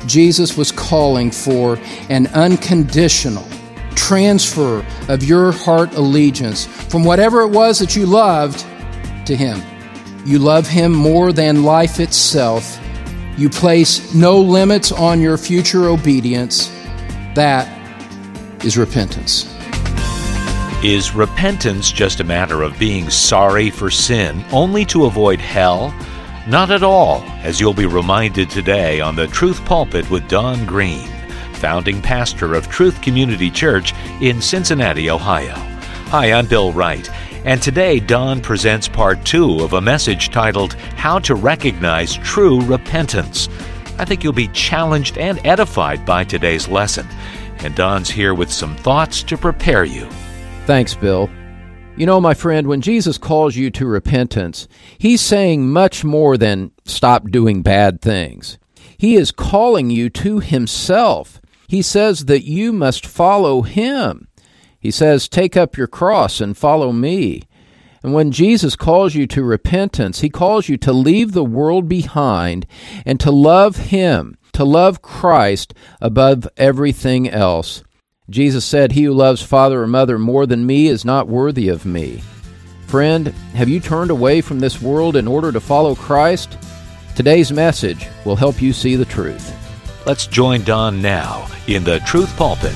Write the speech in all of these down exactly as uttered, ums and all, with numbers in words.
Jesus was calling for an unconditional transfer of your heart allegiance from whatever it was that you loved to Him. You love Him more than life itself. You place no limits on your future obedience. That is repentance. Is repentance just a matter of being sorry for sin only to avoid hell? Not at all, as you'll be reminded today on the Truth Pulpit with Don Green, founding pastor of Truth Community Church in Cincinnati, Ohio. Hi, I'm Bill Wright, and today Don presents part two of a message titled How to Recognize True Repentance. I think you'll be challenged and edified by today's lesson, and Don's here with some thoughts to prepare you. Thanks, Bill. You know, my friend, when Jesus calls you to repentance, He's saying much more than stop doing bad things. He is calling you to Himself. He says that you must follow Him. He says, take up your cross and follow me. And when Jesus calls you to repentance, He calls you to leave the world behind and to love Him, to love Christ above everything else. Jesus said, he who loves father or mother more than me is not worthy of me. Friend, have you turned away from this world in order to follow Christ? Today's message will help you see the truth. Let's join Don now in the Truth Pulpit.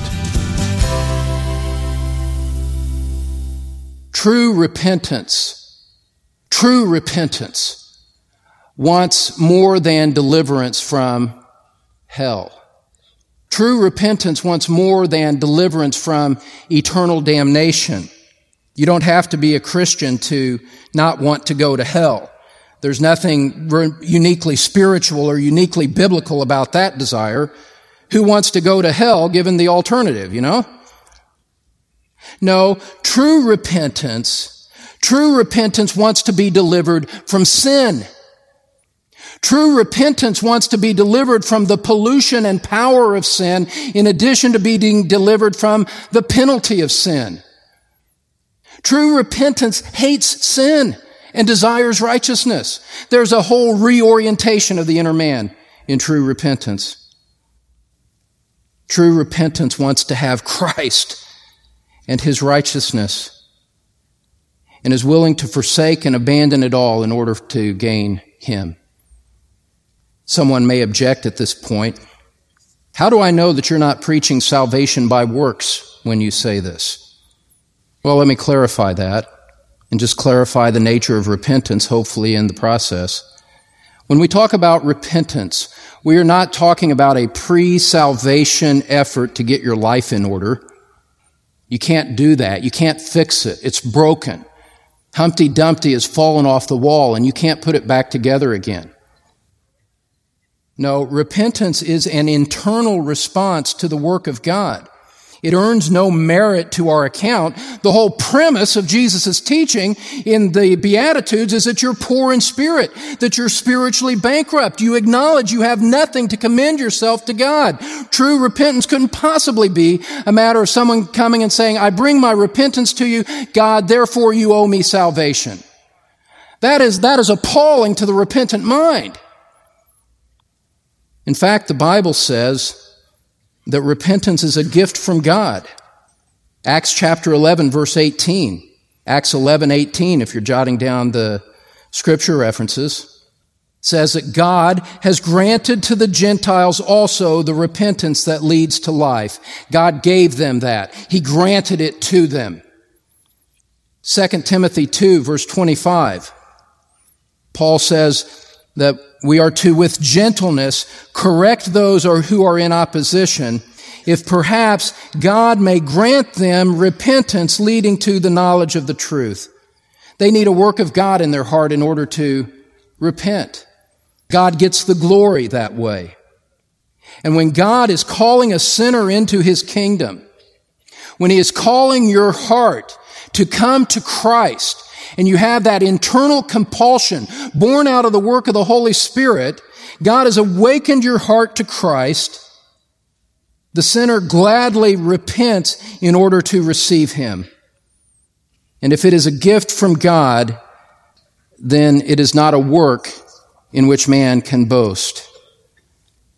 True repentance, true repentance wants more than deliverance from hell. True repentance wants more than deliverance from eternal damnation. You don't have to be a Christian to not want to go to hell. There's nothing uniquely spiritual or uniquely biblical about that desire. Who wants to go to hell given the alternative, you know? No, true repentance, true repentance wants to be delivered from sin. True repentance wants to be delivered from the pollution and power of sin, in addition to being delivered from the penalty of sin. True repentance hates sin and desires righteousness. There's a whole reorientation of the inner man in true repentance. True repentance wants to have Christ and His righteousness, and is willing to forsake and abandon it all in order to gain Him. Someone may object at this point. How do I know that you're not preaching salvation by works when you say this? Well, let me clarify that and just clarify the nature of repentance, hopefully in the process. When we talk about repentance, we are not talking about a pre-salvation effort to get your life in order. You can't do that. You can't fix it. It's broken. Humpty Dumpty has fallen off the wall and you can't put it back together again. No, repentance is an internal response to the work of God. It earns no merit to our account. The whole premise of Jesus' teaching in the Beatitudes is that you're poor in spirit, that you're spiritually bankrupt. You acknowledge you have nothing to commend yourself to God. True repentance couldn't possibly be a matter of someone coming and saying, I bring my repentance to you, God, therefore you owe me salvation. That is, that is appalling to the repentant mind. In fact, the Bible says that repentance is a gift from God. Acts chapter eleven, verse eighteen. Acts eleven, eighteen, if you're jotting down the scripture references, says that God has granted to the Gentiles also the repentance that leads to life. God gave them that. He granted it to them. Second Timothy two, verse twenty-five. Paul says that we are to, with gentleness, correct those who are in opposition, if perhaps God may grant them repentance leading to the knowledge of the truth. They need a work of God in their heart in order to repent. God gets the glory that way. And when God is calling a sinner into His kingdom, when He is calling your heart to come to Christ, and you have that internal compulsion born out of the work of the Holy Spirit, God has awakened your heart to Christ. The sinner gladly repents in order to receive Him. And if it is a gift from God, then it is not a work in which man can boast.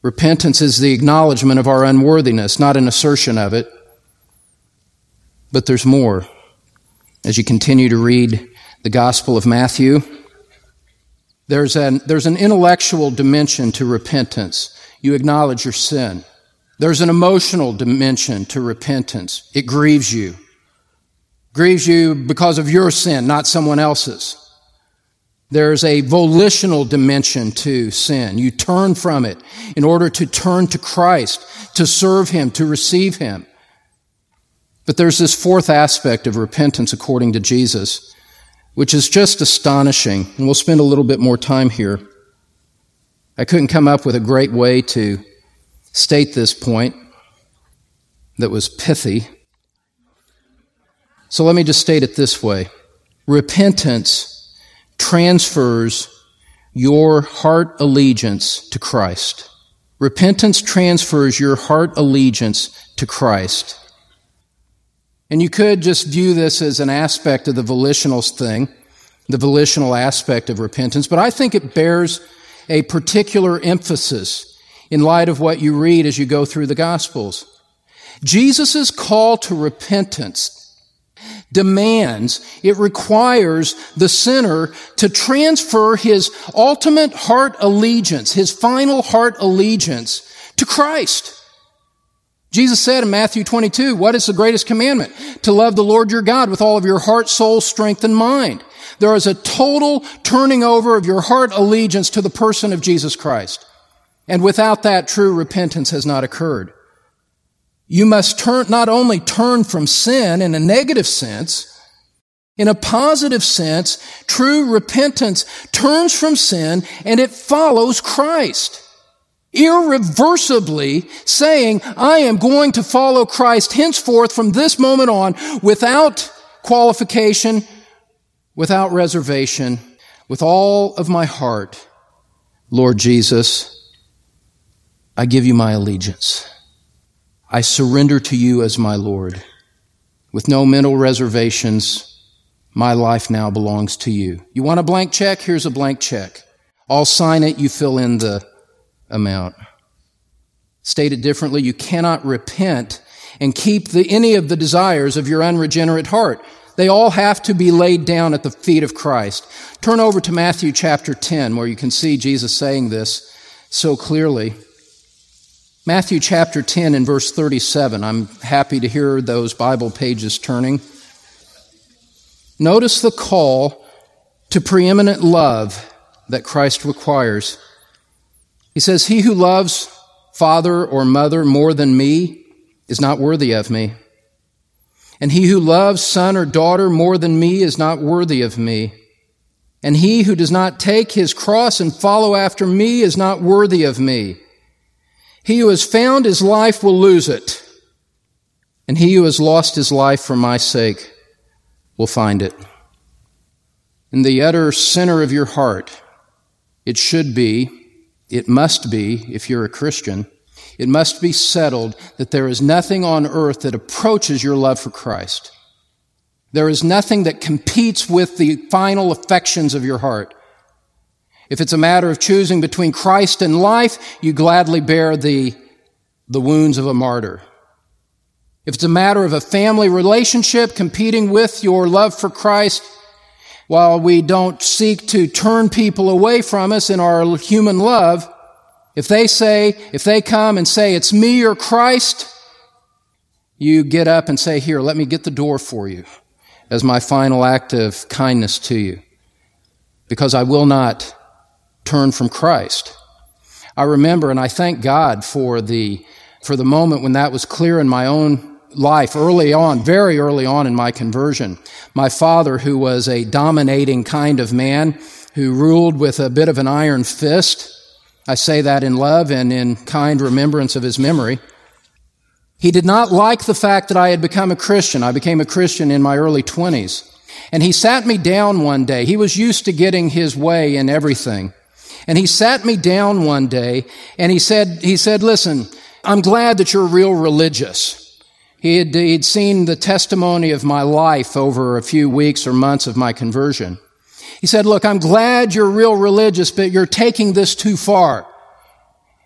Repentance is the acknowledgement of our unworthiness, not an assertion of it. But there's more. As you continue to read the Gospel of Matthew, there's an, there's an intellectual dimension to repentance. You acknowledge your sin. There's an emotional dimension to repentance. It grieves you. Grieves you because of your sin, not someone else's. There's a volitional dimension to sin. You turn from it in order to turn to Christ, to serve Him, to receive Him. But there's this fourth aspect of repentance according to Jesus, which is just astonishing, and we'll spend a little bit more time here. I couldn't come up with a great way to state this point that was pithy. So let me just state it this way. Repentance transfers your heart allegiance to Christ. Repentance transfers your heart allegiance to Christ. And you could just view this as an aspect of the volitional thing, the volitional aspect of repentance, but I think it bears a particular emphasis in light of what you read as you go through the Gospels. Jesus' call to repentance demands, it requires the sinner to transfer his ultimate heart allegiance, his final heart allegiance to Christ. Jesus said in Matthew twenty-two, what is the greatest commandment? To love the Lord your God with all of your heart, soul, strength, and mind. There is a total turning over of your heart allegiance to the person of Jesus Christ. And without that, true repentance has not occurred. You must turn, not only turn from sin in a negative sense, in a positive sense, true repentance turns from sin and it follows Christ. Irreversibly saying, I am going to follow Christ henceforth from this moment on without qualification, without reservation, with all of my heart. Lord Jesus, I give you my allegiance. I surrender to you as my Lord. With no mental reservations, my life now belongs to you. You want a blank check? Here's a blank check. I'll sign it. You fill in the amount. Stated differently, you cannot repent and keep the, any of the desires of your unregenerate heart. They all have to be laid down at the feet of Christ. Turn over to Matthew chapter ten, where you can see Jesus saying this so clearly. Matthew chapter ten and verse thirty-seven. I'm happy to hear those Bible pages turning. Notice the call to preeminent love that Christ requires. He says, he who loves father or mother more than me is not worthy of me. And he who loves son or daughter more than me is not worthy of me. And he who does not take his cross and follow after me is not worthy of me. He who has found his life will lose it, and he who has lost his life for my sake will find it. In the utter center of your heart, it should be, it must be, if you're a Christian, it must be settled that there is nothing on earth that approaches your love for Christ. There is nothing that competes with the final affections of your heart. If it's a matter of choosing between Christ and life, you gladly bear the, the wounds of a martyr. If it's a matter of a family relationship competing with your love for Christ, while we don't seek to turn people away from us in our human love, if they say, if they come and say, it's me or Christ, you get up and say, here, let me get the door for you as my final act of kindness to you, because I will not turn from Christ. I remember, and I thank God for the, for the moment when that was clear in my own life, early on, very early on in my conversion. My father, who was a dominating kind of man, who ruled with a bit of an iron fist, I say that in love and in kind remembrance of his memory. He did not like the fact that I had become a Christian. I became a Christian in my early twenties. And he sat me down one day. He was used to getting his way in everything. And he sat me down one day and he said, he said, listen, I'm glad that you're real religious. He had, he'd seen the testimony of my life over a few weeks or months of my conversion. He said, look, I'm glad you're real religious, but you're taking this too far.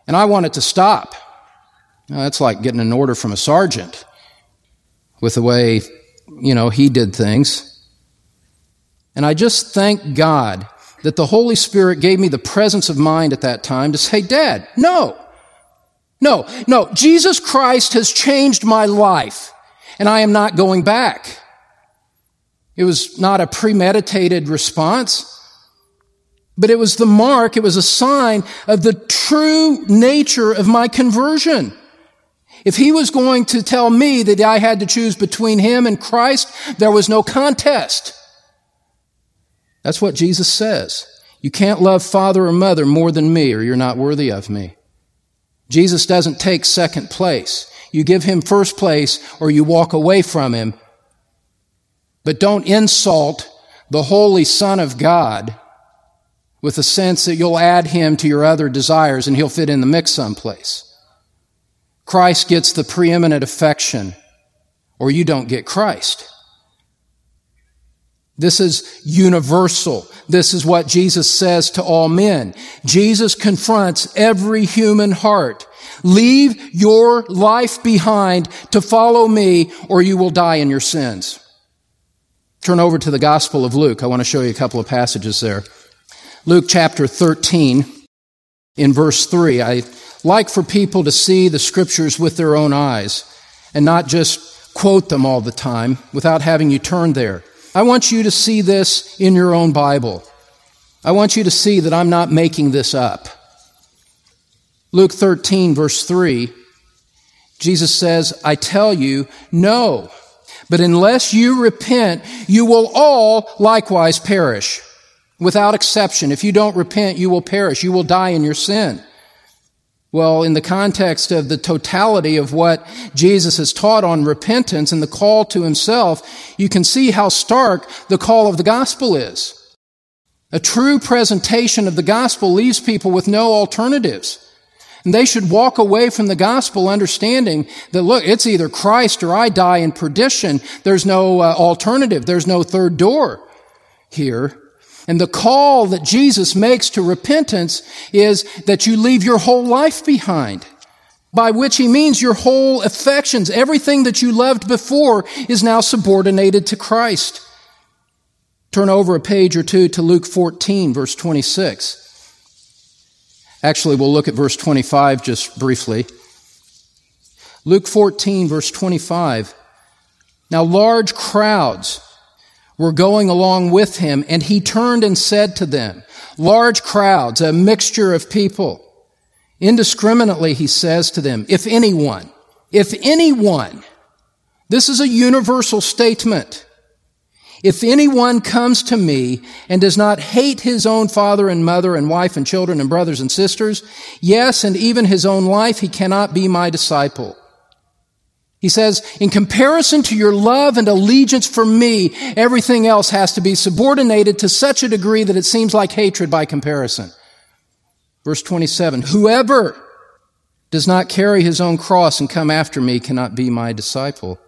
And I want it to stop. Now, that's like getting an order from a sergeant with the way, you know, he did things. And I just thank God that the Holy Spirit gave me the presence of mind at that time to say, Dad, no, no, no, Jesus Christ has changed my life, and I am not going back. It was not a premeditated response, but it was the mark, it was a sign of the true nature of my conversion. If he was going to tell me that I had to choose between him and Christ, there was no contest. That's what Jesus says. You can't love father or mother more than me, or you're not worthy of me. Jesus doesn't take second place. You give him first place, or you walk away from him. But don't insult the Holy Son of God with the sense that you'll add him to your other desires and he'll fit in the mix someplace. Christ gets the preeminent affection, or you don't get Christ. This is universal. This is what Jesus says to all men. Jesus confronts every human heart. Leave your life behind to follow me, or you will die in your sins. Turn over to the Gospel of Luke. I want to show you a couple of passages there. Luke chapter thirteen, in verse three. I like for people to see the Scriptures with their own eyes and not just quote them all the time without having you turn there. I want you to see this in your own Bible. I want you to see that I'm not making this up. Luke thirteen, verse three, Jesus says, I tell you, no, but unless you repent, you will all likewise perish. Without exception, if you don't repent, you will perish. You will die in your sin. Well, in the context of the totality of what Jesus has taught on repentance and the call to himself, you can see how stark the call of the gospel is. A true presentation of the gospel leaves people with no alternatives. And they should walk away from the gospel understanding that, look, it's either Christ or I die in perdition. There's no uh, alternative. There's no third door here. And the call that Jesus makes to repentance is that you leave your whole life behind, by which he means your whole affections. Everything that you loved before is now subordinated to Christ. Turn over a page or two to Luke fourteen, verse twenty-six. Actually, we'll look at verse twenty-five just briefly. Luke fourteen, verse twenty-five. Now large crowds were going along with him, and he turned and said to them, large crowds, a mixture of people. Indiscriminately, he says to them, if anyone, if anyone, this is a universal statement. If anyone comes to me and does not hate his own father and mother and wife and children and brothers and sisters, yes, and even his own life, he cannot be my disciple. He says, in comparison to your love and allegiance for me, everything else has to be subordinated to such a degree that it seems like hatred by comparison. Verse twenty-seven, whoever does not carry his own cross and come after me cannot be my disciple.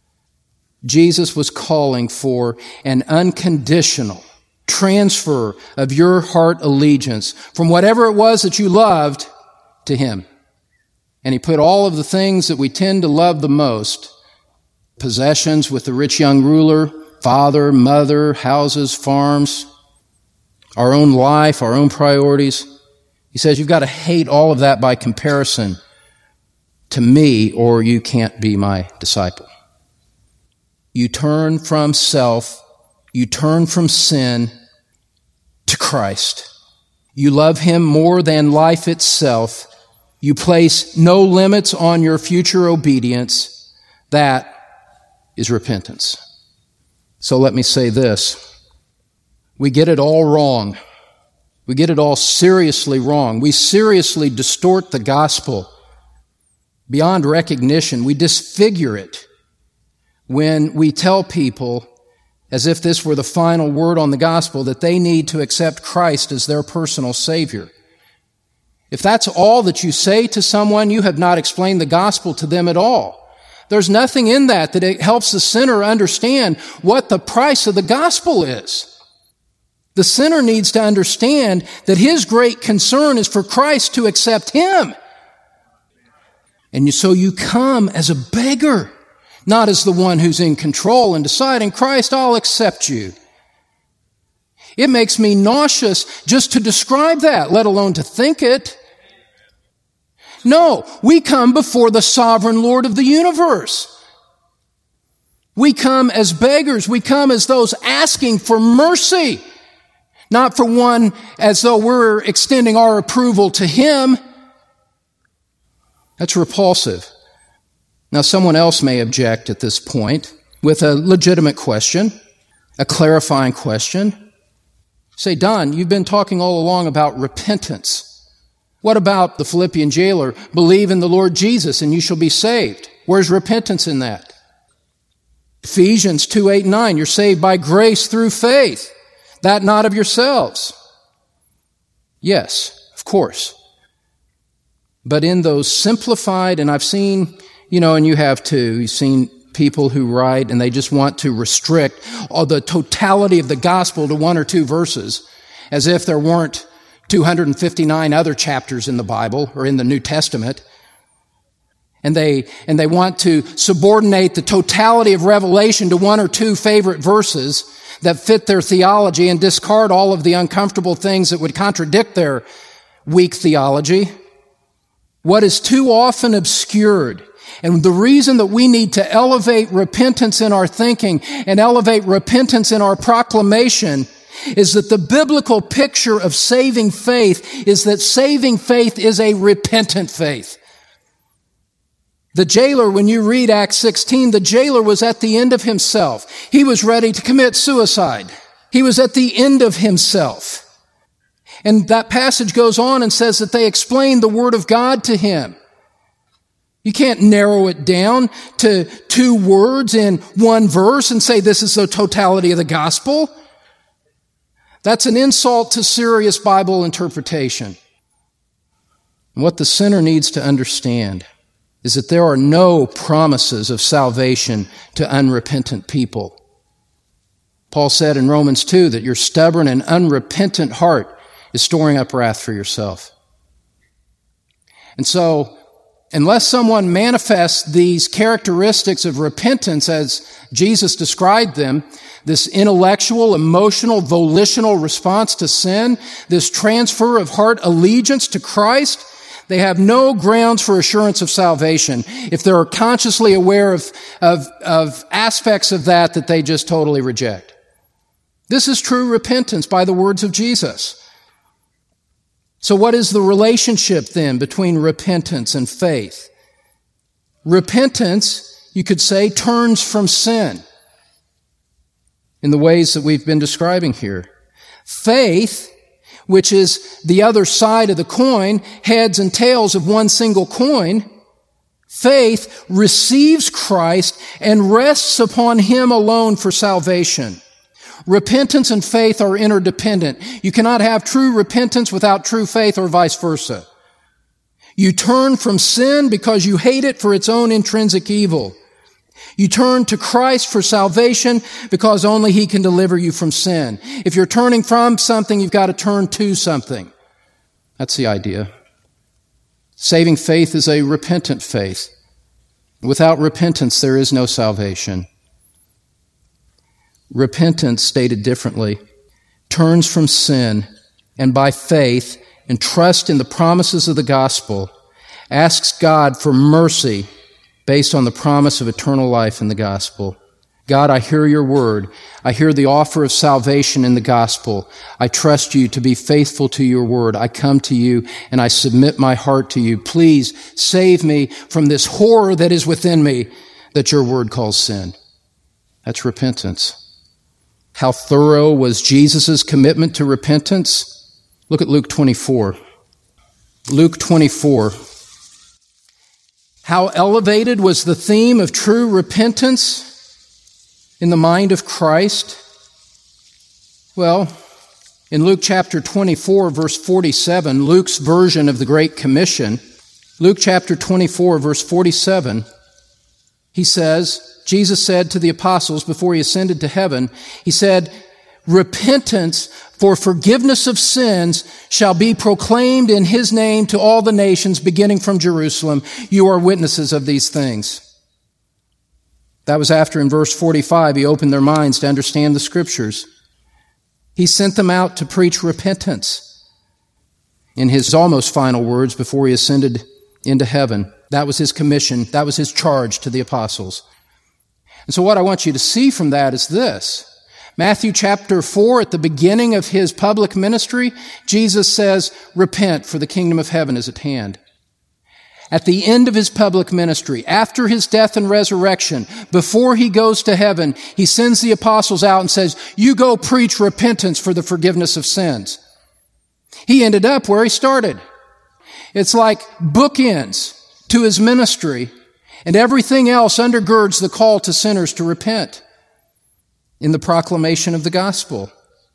Jesus was calling for an unconditional transfer of your heart allegiance from whatever it was that you loved to him. And he put all of the things that we tend to love the most, possessions with the rich young ruler, father, mother, houses, farms, our own life, our own priorities. He says you've got to hate all of that by comparison to me, or you can't be my disciple. You turn from self, you turn from sin to Christ. You love him more than life itself. You place no limits on your future obedience. That is repentance. So let me say this. We get it all wrong. We get it all seriously wrong. We seriously distort the gospel beyond recognition. We disfigure it when we tell people, as if this were the final word on the gospel, that they need to accept Christ as their personal Savior. If that's all that you say to someone, you have not explained the gospel to them at all. There's nothing in that that it helps the sinner understand what the price of the gospel is. The sinner needs to understand that his great concern is for Christ to accept him And you, so you come as a beggar, not as the one who's in control and deciding, Christ, I'll accept you. It makes me nauseous just to describe that, let alone to think it. No, we come before the sovereign Lord of the universe. We come as beggars. We come as those asking for mercy, not for one as though we're extending our approval to Him. That's repulsive. Now, someone else may object at this point with a legitimate question, a clarifying question. Say, Don, you've been talking all along about repentance. What about the Philippian jailer? Believe in the Lord Jesus and you shall be saved. Where's repentance in that? Ephesians two, eight, and nine, you're saved by grace through faith, that not of yourselves. Yes, of course. But in those simplified, and I've seen, you know, and you have too, you've seen people who write and they just want to restrict all the totality of the gospel to one or two verses, as if there weren't two hundred fifty-nine other chapters in the Bible or in the New Testament. And they, and they want to subordinate the totality of Revelation to one or two favorite verses that fit their theology and discard all of the uncomfortable things that would contradict their weak theology. What is too often obscured, and the reason that we need to elevate repentance in our thinking and elevate repentance in our proclamation, is that the biblical picture of saving faith is that saving faith is a repentant faith. The jailer, when you read Acts sixteen, the jailer was at the end of himself. He was ready to commit suicide. He was at the end of himself. And that passage goes on and says that they explained the Word of God to him. You can't narrow it down to two words in one verse and say this is the totality of the gospel. That's an insult to serious Bible interpretation. And what the sinner needs to understand is that there are no promises of salvation to unrepentant people. Paul said in Romans two that your stubborn and unrepentant heart is storing up wrath for yourself. And so, unless someone manifests these characteristics of repentance as Jesus described them, this intellectual, emotional, volitional response to sin, this transfer of heart allegiance to Christ, they have no grounds for assurance of salvation if they're consciously aware of, of, of aspects of that that they just totally reject. This is true repentance by the words of Jesus. So what is the relationship then between repentance and faith? Repentance, you could say, turns from sin in the ways that we've been describing here. Faith, which is the other side of the coin, heads and tails of one single coin, faith receives Christ and rests upon Him alone for salvation. Repentance and faith are interdependent. You cannot have true repentance without true faith or vice versa. You turn from sin because you hate it for its own intrinsic evil. You turn to Christ for salvation because only He can deliver you from sin. If you're turning from something, you've got to turn to something. That's the idea. Saving faith is a repentant faith. Without repentance, there is no salvation. Repentance, stated differently, turns from sin and by faith and trust in the promises of the gospel, asks God for mercy based on the promise of eternal life in the gospel. God, I hear your word. I hear the offer of salvation in the gospel. I trust you to be faithful to your word. I come to you and I submit my heart to you. Please save me from this horror that is within me that your word calls sin. That's repentance. How thorough was Jesus' commitment to repentance? Look at Luke twenty-four. Luke twenty-four. How elevated was the theme of true repentance in the mind of Christ? Well, in Luke chapter twenty-four, verse forty-seven, Luke's version of the Great Commission, Luke chapter twenty-four, verse forty-seven, he says, Jesus said to the apostles before he ascended to heaven, he said, repentance for forgiveness of sins shall be proclaimed in his name to all the nations, beginning from Jerusalem. You are witnesses of these things. That was after in verse forty-five, he opened their minds to understand the Scriptures. He sent them out to preach repentance. In his almost final words before he ascended into heaven, that was his commission, that was his charge to the apostles. And so what I want you to see from that is this. Matthew chapter four, at the beginning of his public ministry, Jesus says, repent, for the kingdom of heaven is at hand. At the end of his public ministry, after his death and resurrection, before he goes to heaven, he sends the apostles out and says, you go preach repentance for the forgiveness of sins. He ended up where he started. It's like bookends to his ministry, and everything else undergirds the call to sinners to repent in the proclamation of the gospel.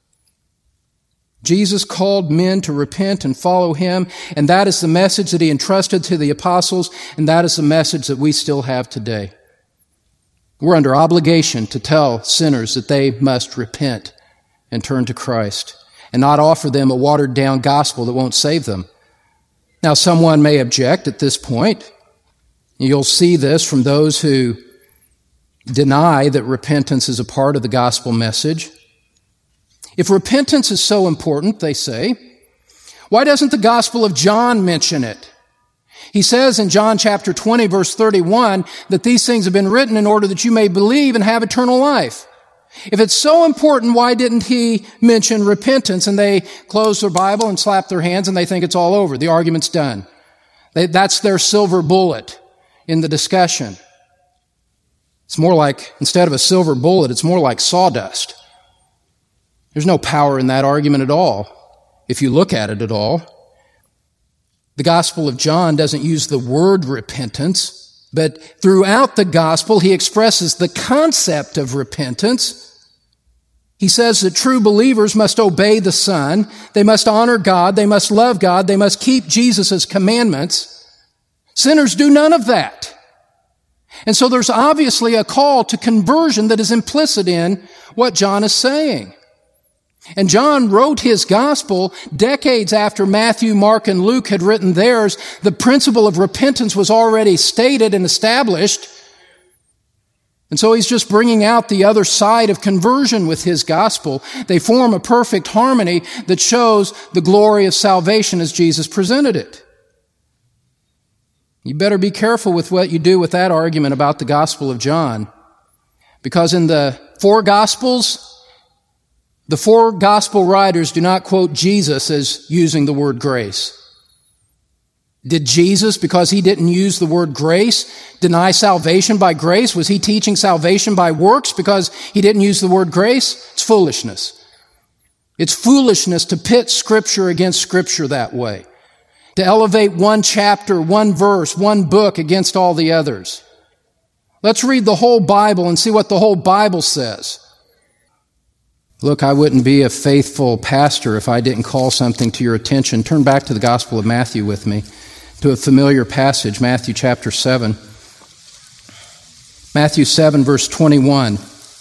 Jesus called men to repent and follow him, and that is the message that he entrusted to the apostles, and that is the message that we still have today. We're under obligation to tell sinners that they must repent and turn to Christ, and not offer them a watered-down gospel that won't save them. Now, someone may object at this point. You'll see this from those who deny that repentance is a part of the gospel message. If repentance is so important, they say, why doesn't the Gospel of John mention it? He says in John chapter twenty, verse thirty-one, that these things have been written in order that you may believe and have eternal life. If it's so important, why didn't he mention repentance? And they close their Bible and slap their hands and they think it's all over. The argument's done. They, that's their silver bullet in the discussion. It's more like, instead of a silver bullet, it's more like sawdust. There's no power in that argument at all, if you look at it at all. The Gospel of John doesn't use the word repentance, but throughout the Gospel, he expresses the concept of repentance. He says that true believers must obey the Son, they must honor God, they must love God, they must keep Jesus' commandments. Sinners do none of that. And so there's obviously a call to conversion that is implicit in what John is saying. And John wrote his gospel decades after Matthew, Mark, and Luke had written theirs. The principle of repentance was already stated and established. And so he's just bringing out the other side of conversion with his gospel. They form a perfect harmony that shows the glory of salvation as Jesus presented it. You better be careful with what you do with that argument about the Gospel of John. Because in the four Gospels, the four Gospel writers do not quote Jesus as using the word grace. Did Jesus, because he didn't use the word grace, deny salvation by grace? Was he teaching salvation by works because he didn't use the word grace? It's foolishness. It's foolishness to pit Scripture against Scripture that way. To elevate one chapter, one verse, one book against all the others. Let's read the whole Bible and see what the whole Bible says. Look, I wouldn't be a faithful pastor if I didn't call something to your attention. Turn back to the Gospel of Matthew with me, to a familiar passage, Matthew chapter seven. Matthew seven, verse twenty-one.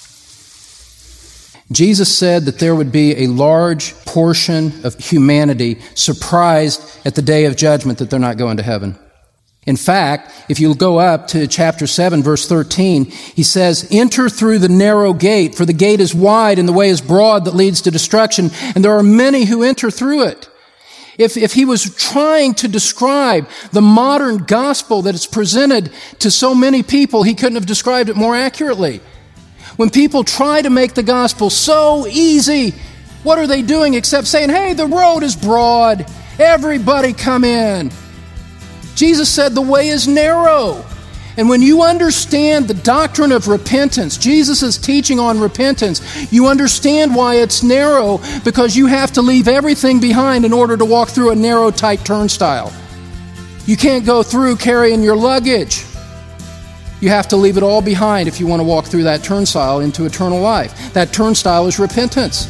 Jesus said that there would be a large portion of humanity surprised at the day of judgment that they're not going to heaven. In fact, if you go up to chapter seven, verse thirteen, he says, enter through the narrow gate, for the gate is wide and the way is broad that leads to destruction, and there are many who enter through it. If, if he was trying to describe the modern gospel that is presented to so many people, he couldn't have described it more accurately. When people try to make the gospel so easy, what are they doing except saying, hey, the road is broad, everybody come in. Jesus said the way is narrow. And when you understand the doctrine of repentance, Jesus' teaching on repentance, you understand why it's narrow, because you have to leave everything behind in order to walk through a narrow, tight turnstile. You can't go through carrying your luggage. You have to leave it all behind if you want to walk through that turnstile into eternal life. That turnstile is repentance.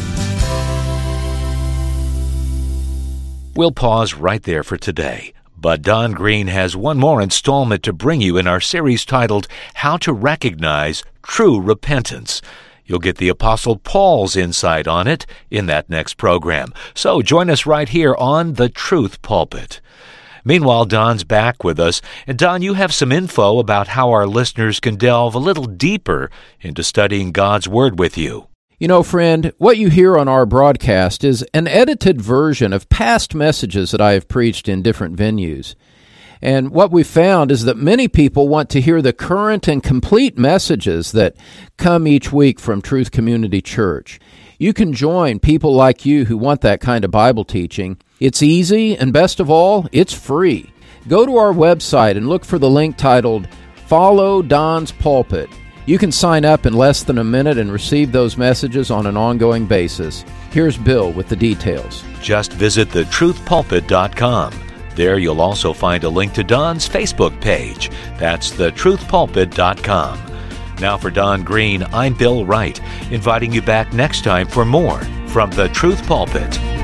We'll pause right there for today. But Don Green has one more installment to bring you in our series titled, How to Recognize True Repentance. You'll get the Apostle Paul's insight on it in that next program. So join us right here on The Truth Pulpit. Meanwhile, Don's back with us. And Don, you have some info about how our listeners can delve a little deeper into studying God's Word with you. You know, friend, what you hear on our broadcast is an edited version of past messages that I have preached in different venues. And what we found is that many people want to hear the current and complete messages that come each week from Truth Community Church. You can join people like you who want that kind of Bible teaching. It's easy, and best of all, it's free. Go to our website and look for the link titled Follow Don's Pulpit. You can sign up in less than a minute and receive those messages on an ongoing basis. Here's Bill with the details. Just visit the truth pulpit dot com. There you'll also find a link to Don's Facebook page. That's the truth pulpit dot com. Now for Don Green, I'm Bill Wright, inviting you back next time for more from The Truth Pulpit.